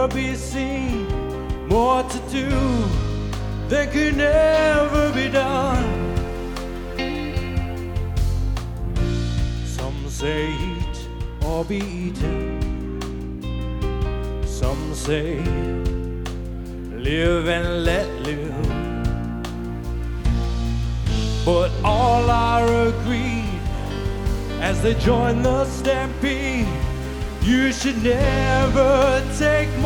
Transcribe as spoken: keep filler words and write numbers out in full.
never be seen, more to do than could never be done. Some say eat or be eaten, some say live and let live, but all are agreed as they join the stampede, you should never take more